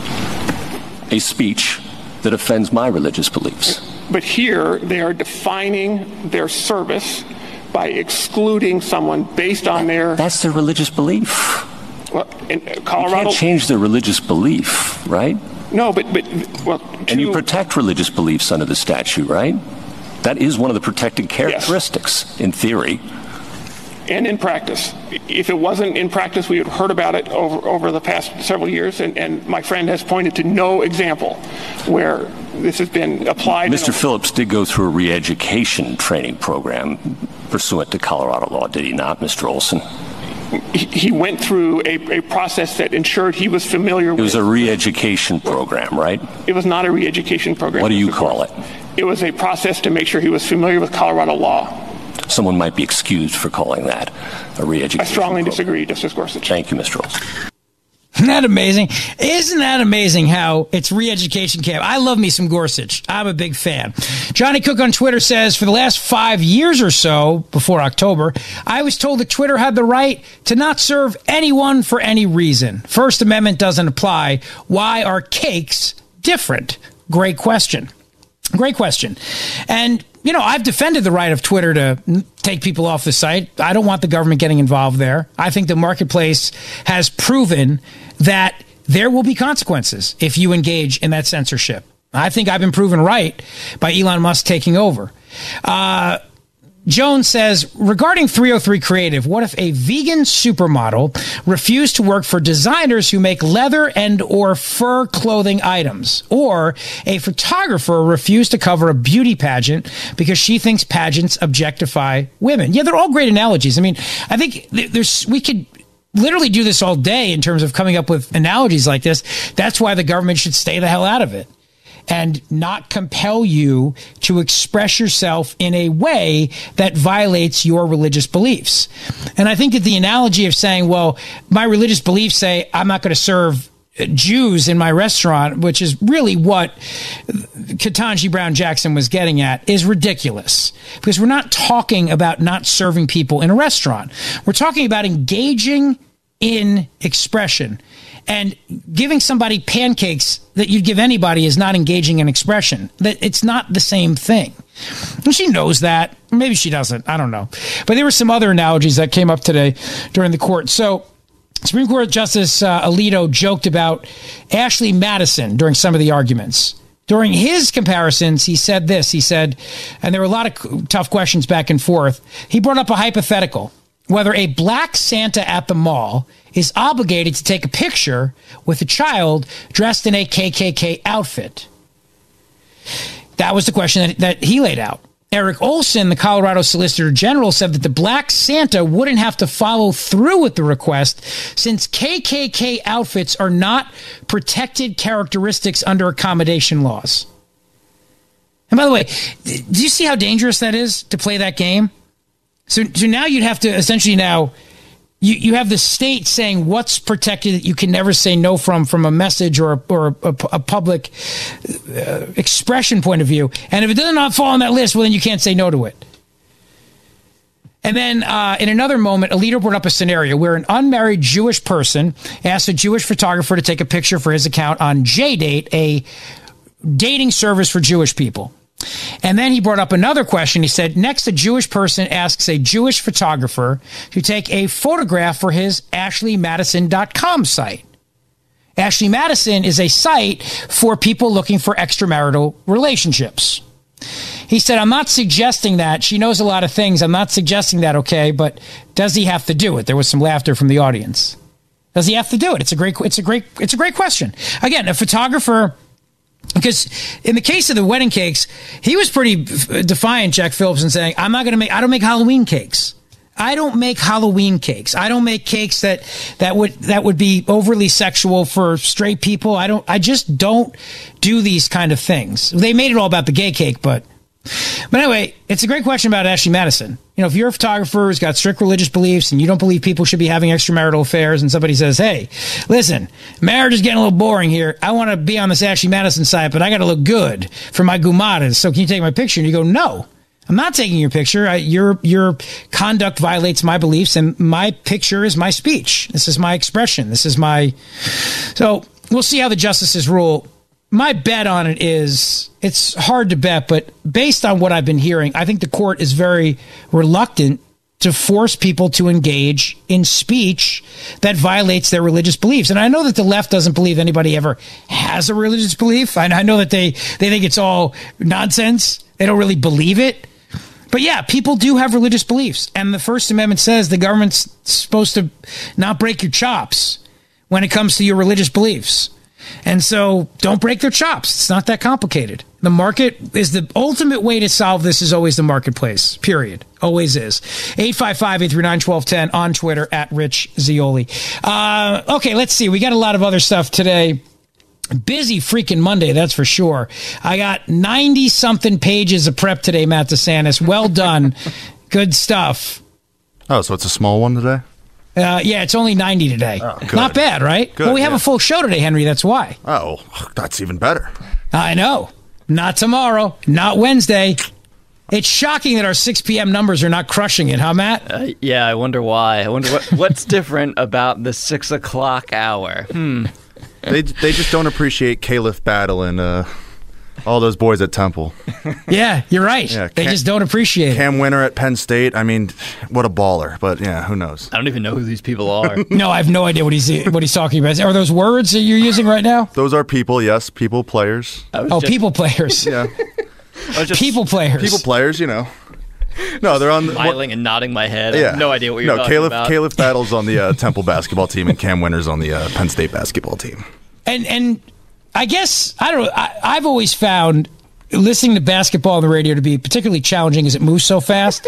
a speech that offends my religious beliefs. But here they are defining their service by excluding someone based on their... That's their religious belief. Well, in Colorado... You can't change their religious belief, right? No, but... but well, and to... you protect religious beliefs under the statute, right? That is one of the protected characteristics, yes. In theory. And in practice. If it wasn't in practice, we had heard about it over, over the past several years, and, and my friend has pointed to no example where this has been applied. Mister Phillips did go through a re-education training program pursuant to Colorado law, did he not, Mister Olson? He, he went through a, a process that ensured he was familiar with... It was a re-education program, right? It was not a re-education program. What do you call it? It was a process to make sure he was familiar with Colorado law. Someone might be excused for calling that a re-education I strongly program. disagree, Justice Gorsuch. Thank you, Mister Olson. Isn't that amazing? Isn't that amazing how it's re-education camp? I love me some Gorsuch. I'm a big fan. Johnny Cook on Twitter says, for the last five years or so, before October, I was told that Twitter had the right to not serve anyone for any reason. First Amendment doesn't apply. Why are cakes different? Great question. Great question. And, you know, I've defended the right of Twitter to take people off the site. I don't want the government getting involved there. I think the marketplace has proven that there will be consequences if you engage in that censorship. I think I've been proven right by Elon Musk taking over. Uh, Jones says, regarding three oh three Creative, what if a vegan supermodel refused to work for designers who make leather and or fur clothing items? Or a photographer refused to cover a beauty pageant because she thinks pageants objectify women? Yeah, they're all great analogies. I mean, I think there's we could literally do this all day in terms of coming up with analogies like this. That's why the government should stay the hell out of it and not compel you to express yourself in a way that violates your religious beliefs. And I think that the analogy of saying, well, my religious beliefs say I'm not going to serve Jews in my restaurant, which is really what Ketanji Brown Jackson was getting at, is ridiculous. Because we're not talking about not serving people in a restaurant. We're talking about engaging in expression. And giving somebody pancakes that you'd give anybody is not engaging in expression. That it's not the same thing. And she knows that. Maybe she doesn't. I don't know. But there were some other analogies that came up today during the court. So Supreme Court Justice uh, Alito joked about Ashley Madison during some of the arguments. During his comparisons, he said this. He said, and there were a lot of tough questions back and forth. He brought up a hypothetical. Whether a black Santa at the mall is obligated to take a picture with a child dressed in a K K K outfit. That was the question that, that he laid out. Eric Olson, the Colorado Solicitor General, said that the black Santa wouldn't have to follow through with the request since K K K outfits are not protected characteristics under accommodation laws. And by the way, do you see how dangerous that is to play that game? So, so now you'd have to essentially now, you, you have the state saying what's protected that you can never say no from, from a message or a, or a, a public uh, expression point of view. And if it does not fall on that list, well, then you can't say no to it. And then uh, in another moment, a leader brought up a scenario where an unmarried Jewish person asked a Jewish photographer to take a picture for his account on JDate, a dating service for Jewish people. And then he brought up another question. He said, next, a Jewish person asks a Jewish photographer to take a photograph for his Ashley Madison dot com site. Ashley Madison is a site for people looking for extramarital relationships. He said, I'm not suggesting that. She knows a lot of things. I'm not suggesting that, okay, but does he have to do it? There was some laughter from the audience. Does he have to do it? It's a great, it's a great, it's a great question. Again, a photographer, because in the case of the wedding cakes, he was pretty defiant, Jack Phillips, in saying, I'm not going to make, I don't make Halloween cakes. I don't make Halloween cakes. I don't make cakes that, that would that would be overly sexual for straight people. I don't. I just don't do these kind of things. They made it all about the gay cake, but but anyway, it's a great question about Ashley Madison. You know, if you're a photographer who's got strict religious beliefs and you don't believe people should be having extramarital affairs, and somebody says, "Hey, listen, marriage is getting a little boring here. I want to be on this Ashley Madison site, but I got to look good for my gumadas. So can you take my picture?" And you go, "No. I'm not taking your picture. I, your your conduct violates my beliefs, and my picture is my speech. This is my expression. This is my..." So we'll see how the justices rule. My bet on it is, it's hard to bet, but based on what I've been hearing, I think the court is very reluctant to force people to engage in speech that violates their religious beliefs. And I know that the left doesn't believe anybody ever has a religious belief. I, I know that they, they think it's all nonsense. They don't really believe it. But yeah, people do have religious beliefs. And the First Amendment says the government's supposed to not break your chops when it comes to your religious beliefs. And so don't break their chops. It's not that complicated. The market is the ultimate way to solve this, is always the marketplace, period. Always is. eight five five, eight three nine, one two one zero on Twitter at Rich Zeoli. Uh, okay, let's see. We got a lot of other stuff today. Busy freaking Monday, that's for sure. I got ninety-something pages of prep today, Matt DeSantis. Well done. Good stuff. Oh, so it's a small one today? Uh, yeah, it's only ninety today. Oh, not bad, right? Good, well, we have yeah. a full show today, Henry. That's why. Oh, that's even better. I know. Not tomorrow. Not Wednesday. It's shocking that our six p.m. numbers are not crushing it, huh, Matt? Uh, yeah, I wonder why. I wonder what, what's different about the six o'clock hour. Hmm. They they just don't appreciate Caliph Battle and uh, all those boys at Temple. Yeah, you're right. Yeah, they Cam, just don't appreciate Cam it. Cam Winter at Penn State. I mean, what a baller. But yeah, who knows? I don't even know who these people are. No, I have no idea what he's what he's talking about. Are those words that you're using right now? Those are people, yes. People players. Oh, just, people players. Yeah. Just, people players. People players, you know. No, they're on smiling and nodding my head. Yeah. I have no idea what you're no, talking Caliph, about. Caliph Battle's on the uh, Temple basketball team, and Cam Winter's on the uh, Penn State basketball team. And and I guess, I don't know, I, I've always found listening to basketball on the radio to be particularly challenging because it moves so fast.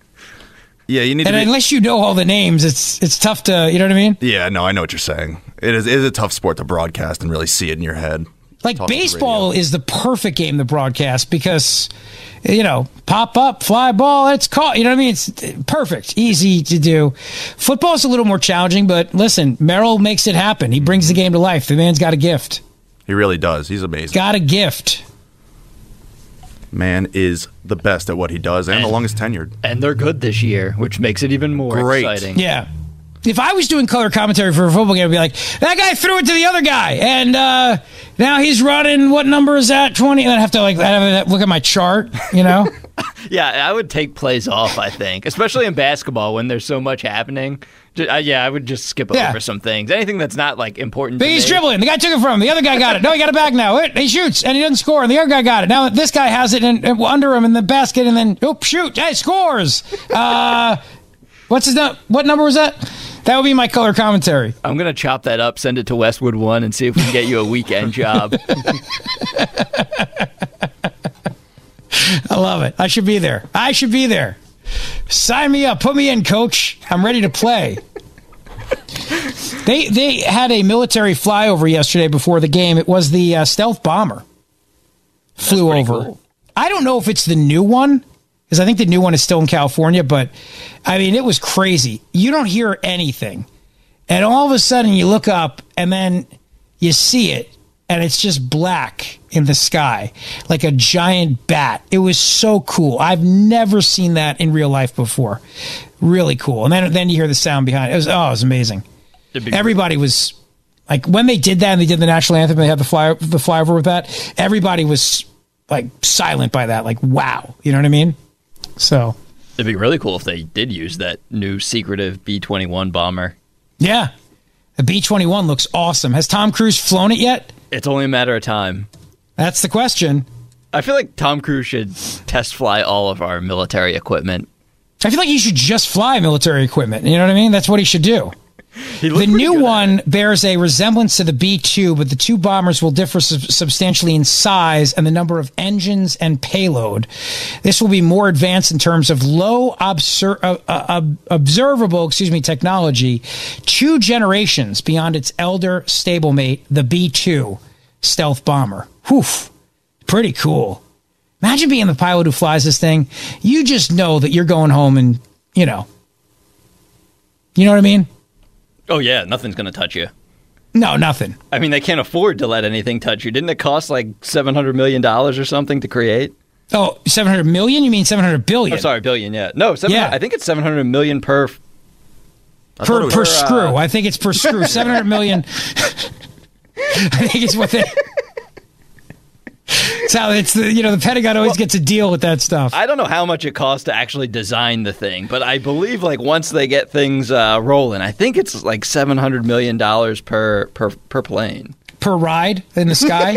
Yeah, you need and to be, unless you know all the names, it's it's tough to, you know what I mean? Yeah, no, I know what you're saying. It is, it is a tough sport to broadcast and really see it in your head. Like baseball is the perfect game to broadcast because, you know, pop up, fly ball, it's caught. You know what I mean? It's perfect, easy to do. Football is a little more challenging, but listen, Merrill makes it happen. He brings the game to life. The man's got a gift. He really does. He's amazing. Got a gift. Man is the best at what he does and, and the longest tenured. And they're good this year, which makes it even more Great. exciting. Yeah. If I was doing color commentary for a football game, I'd be like, that guy threw it to the other guy, and uh, now he's running, what number is that, twenty? And I'd have to like I'd have to look at my chart, you know? Yeah, I would take plays off, I think, especially in basketball when there's so much happening. Just, uh, yeah, I would just skip yeah. over some things. Anything that's not like important but to he's me. dribbling. The guy took it from him. The other guy got it. No, he got it back now. He shoots, and he doesn't score, and the other guy got it. Now this guy has it and, and under him in the basket, and then, oop, shoot, hey, scores. Uh, what's his name? What number was that? That would be my color commentary. I'm going to chop that up, send it to Westwood One, and see if we can get you a weekend job. I love it. I should be there. I should be there. Sign me up. Put me in, coach. I'm ready to play. They they had a military flyover yesterday before the game. It was the uh, stealth bomber. Flew over. Cool. I don't know if it's the new one, because I think the new one is still in California, but I mean, it was crazy. You don't hear anything. And all of a sudden you look up and then you see it and it's just black in the sky, like a giant bat. It was so cool. I've never seen that in real life before. Really cool. And then then you hear the sound behind it. It was, oh, it was amazing. Everybody was, like, when they did that and they did the national anthem and they had the fly, the flyover with that, everybody was, like, silent by that. Like, wow. You know what I mean? So. It'd be really cool if they did use that new secretive B twenty-one bomber. Yeah. The B twenty-one looks awesome. Has Tom Cruise flown it yet? It's only a matter of time. That's the question. I feel like Tom Cruise should test fly all of our military equipment. I feel like he should just fly military equipment. You know what I mean? That's what he should do. The new one bears a resemblance to the B two, but the two bombers will differ sub- substantially in size and the number of engines and payload. This will be more advanced in terms of low obser- uh, uh, observable, excuse me, technology, two generations beyond its elder stablemate, the B two stealth bomber. Whew, pretty cool. Imagine being the pilot who flies this thing. You just know that you're going home and, you know, you know what I mean? Oh, yeah, nothing's going to touch you. No, nothing. I mean, they can't afford to let anything touch you. Didn't it cost like seven hundred million dollars or something to create? Oh, seven hundred million dollars? You mean seven hundred billion dollars? Oh, sorry, billion, yeah. No, yeah. I think it's seven hundred million dollars per... Per, per, per screw. Uh, I think it's per screw. seven hundred million dollars. I think it's what they... So it's the, you know, the Pentagon always well, gets a deal with that stuff. I don't know how much it costs to actually design the thing, but I believe like once they get things uh, rolling, I think it's like seven hundred million dollars per, per per plane. Per ride in the sky?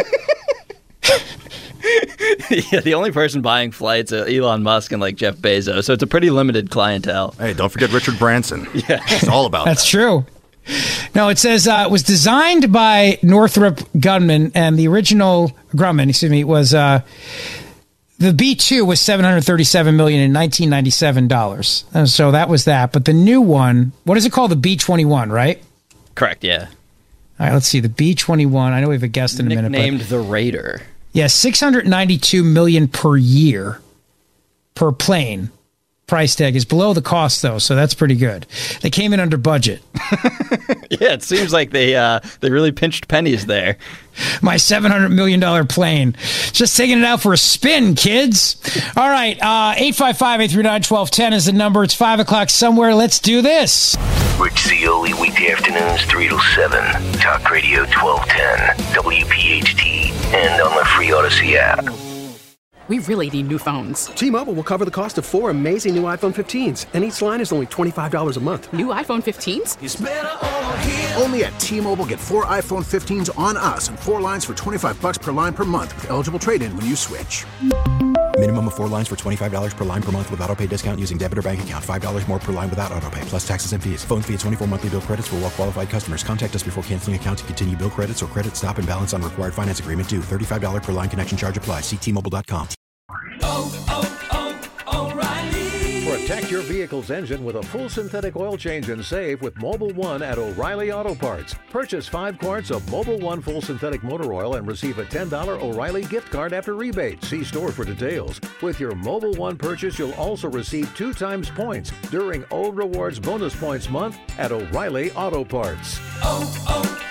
Yeah, the only person buying flights are Elon Musk and like Jeff Bezos, so it's a pretty limited clientele. Hey, don't forget Richard Branson. Yeah, it's all about That's that. true. No, it says uh, it was designed by Northrop Grumman, and the original Grumman, excuse me, was uh, the B two was seven hundred thirty-seven million dollars in nineteen ninety-seven dollars. And so that was that. But the new one, what is it called? The B twenty-one, right? Correct. Yeah. All right. Let's see. The B twenty-one. I know we have a guest in a minute. Nicknamed the Raider. Yeah, six hundred ninety-two million dollars per year per plane. Price tag is below the cost, though, so that's pretty good. They came in under budget. Yeah, it seems like they uh, they really pinched pennies there. My seven hundred million dollars plane. Just taking it out for a spin, kids. All right, uh, eight five five, eight three nine, one two one zero is the number. It's five o'clock somewhere. Let's do this. Rich Zeoli, weekday afternoons, three to seven. Talk Radio twelve ten, W P H T, and on the free Odyssey app. We really need new phones. T-Mobile will cover the cost of four amazing new iPhone fifteens, and each line is only twenty-five dollars a month. New iPhone fifteens? It's better over here. Only at T-Mobile, get four iPhone fifteens on us and four lines for twenty-five dollars per line per month with eligible trade-in when you switch. Minimum of four lines for twenty-five dollars per line per month with autopay discount using debit or bank account. five dollars more per line without autopay, plus taxes and fees. Phone fee at twenty-four monthly bill credits for well-qualified customers. Contact us before canceling account to continue bill credits or credit stop and balance on required finance agreement due. thirty-five dollars per line connection charge applies. See T Mobile dot com. Oh, oh, O'Reilly. Protect your vehicle's engine with a full synthetic oil change and save with Mobil one at O'Reilly Auto Parts. Purchase five quarts of Mobil one full synthetic motor oil and receive a ten dollars O'Reilly gift card after rebate. See store for details. With your Mobil one purchase, you'll also receive two times points during O Rewards Bonus Points Month at O'Reilly Auto Parts. Oh,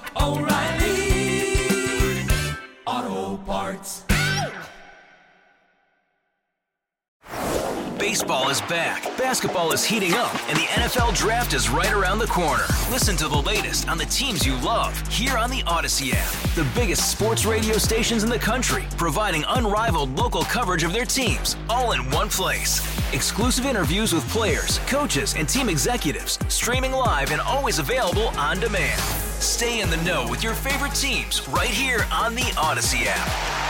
oh, oh, O'Reilly Auto Parts. Baseball is back, basketball is heating up, and the N F L Draft is right around the corner. Listen to the latest on the teams you love here on the Odyssey app. The biggest sports radio stations in the country, providing unrivaled local coverage of their teams, all in one place. Exclusive interviews with players, coaches, and team executives, streaming live and always available on demand. Stay in the know with your favorite teams right here on the Odyssey app.